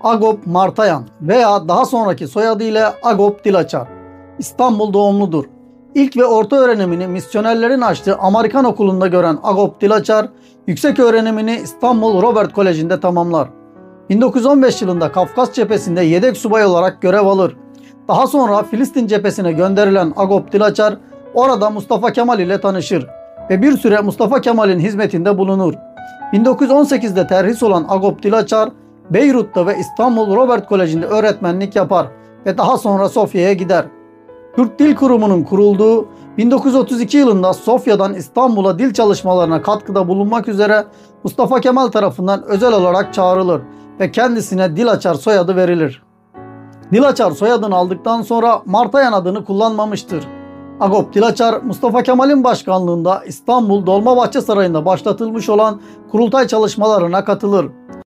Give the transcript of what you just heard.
Agop Martayan veya daha sonraki soyadıyla Agop Dilaçar. İstanbul doğumludur. İlk ve orta öğrenimini misyonerlerin açtığı Amerikan okulunda gören Agop Dilaçar, yüksek öğrenimini İstanbul Robert Koleji'nde tamamlar. 1915 yılında Kafkas cephesinde yedek subay olarak görev alır. Daha sonra Filistin cephesine gönderilen Agop Dilaçar orada Mustafa Kemal ile tanışır ve bir süre Mustafa Kemal'in hizmetinde bulunur. 1918'de terhis olan Agop Dilaçar, Beyrut'ta ve İstanbul Robert Koleji'nde öğretmenlik yapar ve daha sonra Sofya'ya gider. Türk Dil Kurumu'nun kurulduğu 1932 yılında Sofya'dan İstanbul'a dil çalışmalarına katkıda bulunmak üzere Mustafa Kemal tarafından özel olarak çağrılır ve kendisine Dilaçar soyadı verilir. Dilaçar soyadını aldıktan sonra Martayan adını kullanmamıştır. Agop Dilaçar, Mustafa Kemal'in başkanlığında İstanbul Dolmabahçe Sarayı'nda başlatılmış olan kurultay çalışmalarına katılır.